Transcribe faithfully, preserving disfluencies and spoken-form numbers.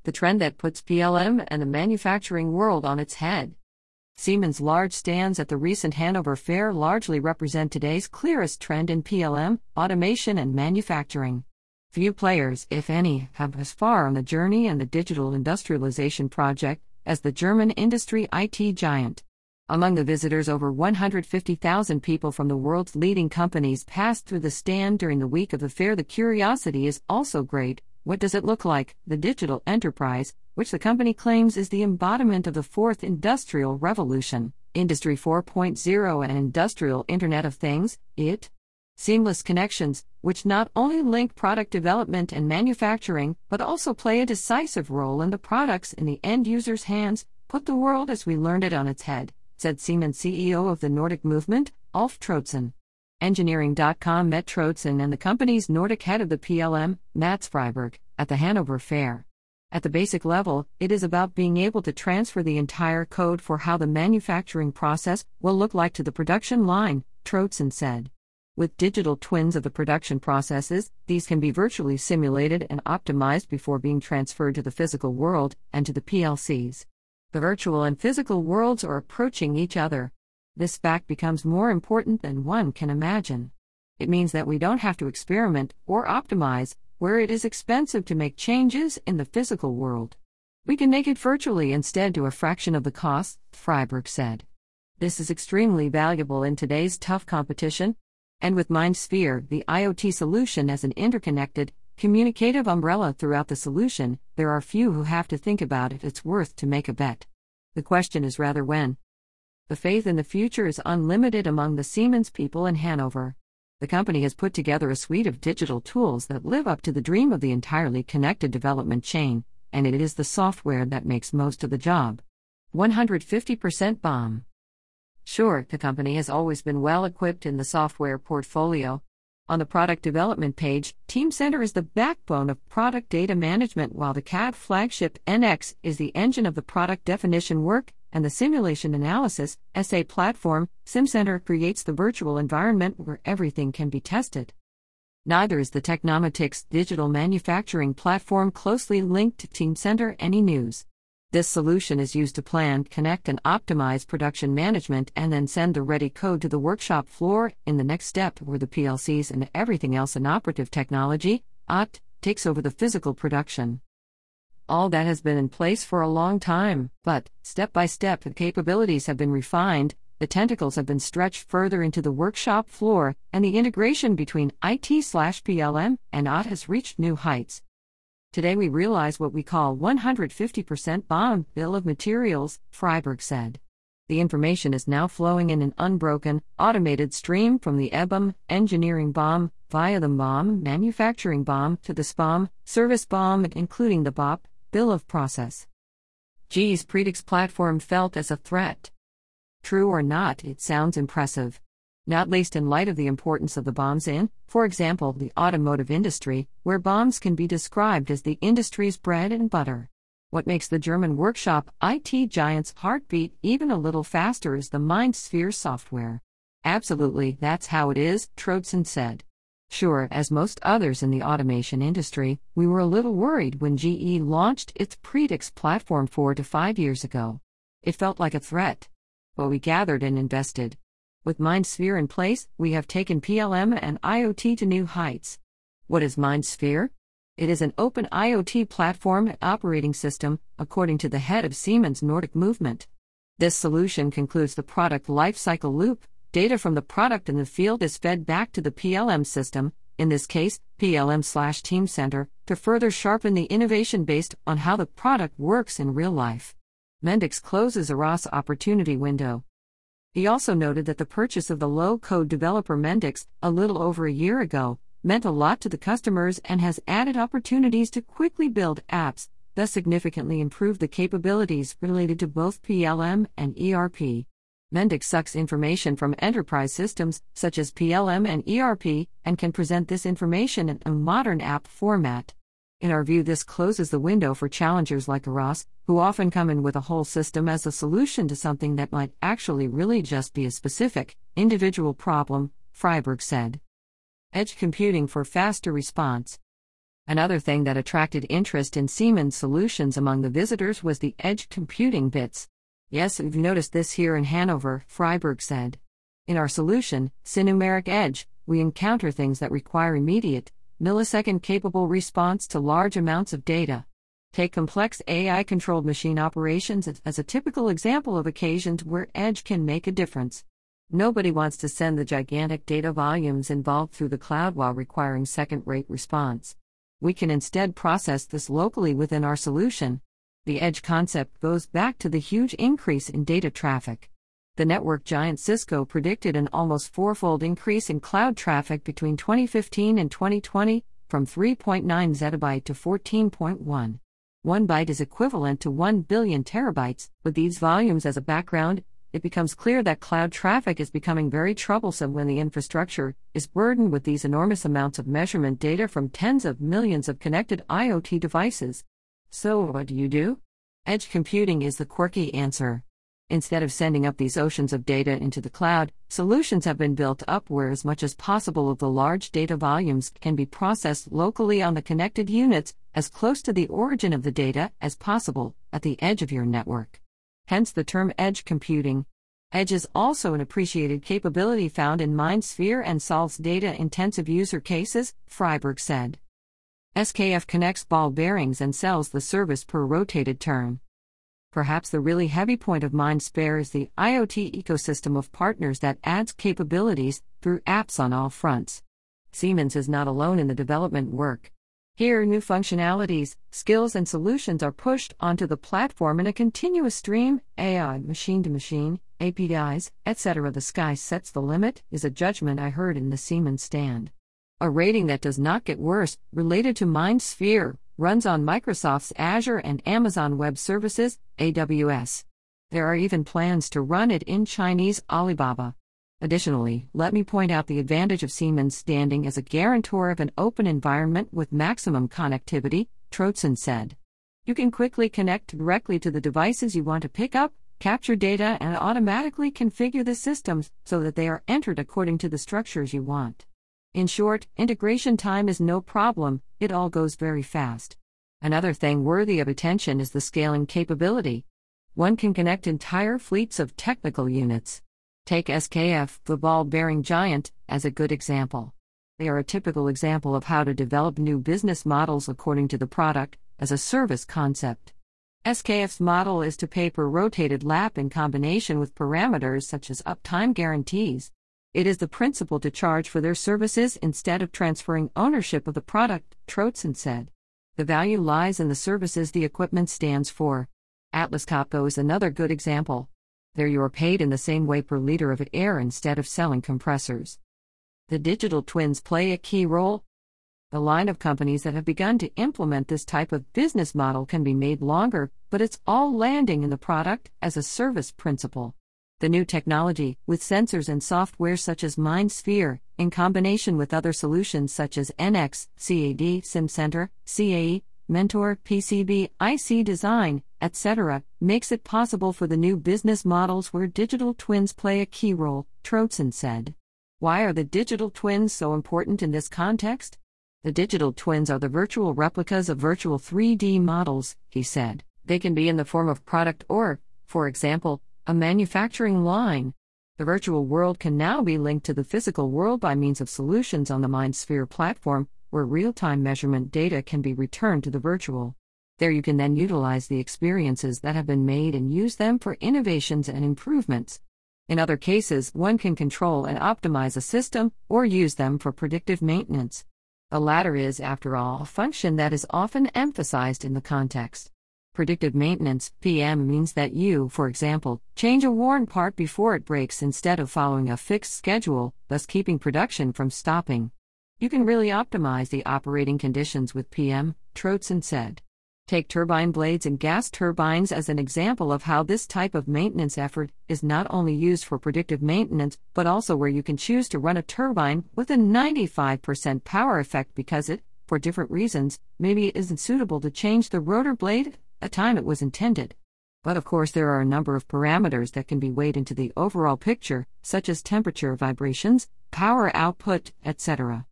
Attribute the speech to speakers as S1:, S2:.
S1: the trend that puts P L M and the manufacturing world on its head. Siemens' large stands at the recent Hanover Fair largely represent today's clearest trend in P L M, automation and manufacturing. Few players, if any, have as far on the journey and the digital industrialization project as the German industry I T giant. Among the visitors, over one hundred fifty thousand people from the world's leading companies passed through the stand during the week of the fair. The curiosity is also great. What does it look like? The digital enterprise, which the company claims is the embodiment of the fourth industrial revolution, Industry four point oh and Industrial Internet of Things, I T. Seamless connections, which not only link product development and manufacturing, but also play a decisive role in the products in the end user's hands, put the world as we learned it on its head, said Siemens C E O of the Nordic Movement, Ulf Troedsson. Engineering dot com met Troedsson and the company's Nordic head of the P L M, Mats Friberg, at the Hanover Fair. At the basic level, it is about being able to transfer the entire code for how the manufacturing process will look like to the production line, Troedsson said. With digital twins of the production processes, these can be virtually simulated and optimized before being transferred to the physical world and to the P L Cs. The virtual and physical worlds are approaching each other. This fact becomes more important than one can imagine. It means that we don't have to experiment or optimize where it is expensive to make changes in the physical world. We can make it virtually instead to a fraction of the cost, Friberg said. This is extremely valuable in today's tough competition. And with MindSphere, the IoT solution as an interconnected, communicative umbrella throughout the solution, there are few who have to think about if it's worth to make a bet. The question is rather when. The faith in the future is unlimited among the Siemens people in Hanover. The company has put together a suite of digital tools that live up to the dream of the entirely connected development chain, and it is the software that makes most of the job. one hundred fifty percent B O M. Sure, the company has always been well equipped in the software portfolio. On the product development page, Teamcenter is the backbone of product data management, while the C A D flagship N X is the engine of the product definition work, and the simulation analysis S A platform, SimCenter, creates the virtual environment where everything can be tested. Neither is the Technomatics digital manufacturing platform closely linked to Teamcenter Any News. This solution is used to plan, connect and optimize production management and then send the ready code to the workshop floor in the next step where the P L Cs and everything else in operative technology, O T, takes over the physical production. All that has been in place for a long time, but, step by step, the capabilities have been refined, the tentacles have been stretched further into the workshop floor, and the integration between I T slash P L M and O T has reached new heights. Today we realize what we call one hundred fifty percent B O M, bill of materials, Friberg said. The information is now flowing in an unbroken, automated stream from the E B O M, engineering B O M, via the M O M, manufacturing B O M, to the S P O M, service B O M, including the B O P, bill of process. G E's Predix platform felt as a threat. True or not, it sounds impressive. Not least in light of the importance of the B O Ms in, for example, the automotive industry, where B O Ms can be described as the industry's bread and butter. What makes the German workshop I T giant's heartbeat even a little faster is the MindSphere software. Absolutely, that's how it is, Troedsson said. Sure, as most others in the automation industry, we were a little worried when G E launched its Predix platform four to five years ago. It felt like a threat. But we gathered and invested. With MindSphere in place, we have taken P L M and IoT to new heights. What is MindSphere? It is an open IoT platform and operating system, according to the head of Siemens Nordic Movement. This solution concludes the product lifecycle loop. Data from the product in the field is fed back to the P L M system, in this case, P L M slash Teamcenter, to further sharpen the innovation based on how the product works in real life. Mendix closes a R O S opportunity window. He also noted that the purchase of the low-code developer Mendix, a little over a year ago, meant a lot to the customers and has added opportunities to quickly build apps, thus significantly improve the capabilities related to both P L M and E R P. Mendix sucks information from enterprise systems, such as P L M and E R P, and can present this information in a modern app format. In our view, this closes the window for challengers like R O S, who often come in with a whole system as a solution to something that might actually really just be a specific, individual problem, Friberg said. Edge computing for faster response. Another thing that attracted interest in Siemens solutions among the visitors was the edge computing bits. Yes, we've noticed this here in Hanover, Freiberg said. In our solution, SINumeric Edge, we encounter things that require immediate, millisecond-capable response to large amounts of data. Take complex A I-controlled machine operations as a typical example of occasions where edge can make a difference. Nobody wants to send the gigantic data volumes involved through the cloud while requiring second-rate response. We can instead process this locally within our solution. The edge concept goes back to the huge increase in data traffic. The network giant Cisco predicted an almost fourfold increase in cloud traffic between twenty fifteen and twenty twenty, from three point nine zettabyte to fourteen point one. One byte is equivalent to one billion terabytes. With these volumes as a background, it becomes clear that cloud traffic is becoming very troublesome when the infrastructure is burdened with these enormous amounts of measurement data from tens of millions of connected IoT devices. So what do you do? Edge computing is the quirky answer. Instead of sending up these oceans of data into the cloud, solutions have been built up where as much as possible of the large data volumes can be processed locally on the connected units, as close to the origin of the data as possible, at the edge of your network. Hence the term edge computing. Edge is also an appreciated capability found in MindSphere and solves data-intensive user cases, Freiberg said. S K F connects ball bearings and sells the service per rotated turn. Perhaps the really heavy point of MindSphere is the IoT ecosystem of partners that adds capabilities through apps on all fronts. Siemens is not alone in the development work. Here, new functionalities, skills, and solutions are pushed onto the platform in a continuous stream: A I, machine-to-machine, A P Is, et cetera. The sky sets the limit is a judgment I heard in the Siemens stand. A rating that does not get worse, related to MindSphere, runs on Microsoft's Azure and Amazon Web Services, A W S. There are even plans to run it in Chinese Alibaba. Additionally, let me point out the advantage of Siemens standing as a guarantor of an open environment with maximum connectivity, Trotzen said. You can quickly connect directly to the devices you want to pick up, capture data, and automatically configure the systems so that they are entered according to the structures you want. In short, integration time is no problem, it all goes very fast. Another thing worthy of attention is the scaling capability. One can connect entire fleets of technical units. Take S K F, the ball bearing giant, as a good example. They are a typical example of how to develop new business models according to the product as a service concept. S K F's model is to pay per rotated lap in combination with parameters such as uptime guarantees. It is the principle to charge for their services instead of transferring ownership of the product, Trotzen said. The value lies in the services the equipment stands for. Atlas Copco is another good example. There you are paid in the same way per liter of air instead of selling compressors. The digital twins play a key role. The line of companies that have begun to implement this type of business model can be made longer, but it's all landing in the product as a service principle. The new technology, with sensors and software such as MindSphere, in combination with other solutions such as N X, C A D, SimCenter, C A E, Mentor, P C B, I C Design, et cetera, makes it possible for the new business models where digital twins play a key role, Trotzen said. Why are the digital twins so important in this context? The digital twins are the virtual replicas of virtual three D models, he said. They can be in the form of product or, for example, a manufacturing line. The virtual world can now be linked to the physical world by means of solutions on the MindSphere platform, where real-time measurement data can be returned to the virtual. There you can then utilize the experiences that have been made and use them for innovations and improvements. In other cases, one can control and optimize a system, or use them for predictive maintenance. The latter is, after all, a function that is often emphasized in the context. Predictive maintenance, P M, means that you, for example, change a worn part before it breaks instead of following a fixed schedule, thus keeping production from stopping. You can really optimize the operating conditions with P M, Trotzen said. Take turbine blades and gas turbines as an example of how this type of maintenance effort is not only used for predictive maintenance, but also where you can choose to run a turbine with a ninety-five percent power effect because it, for different reasons, maybe it isn't suitable to change the rotor blade at the time it was intended. But of course there are a number of parameters that can be weighed into the overall picture, such as temperature, vibrations, power output, et cetera.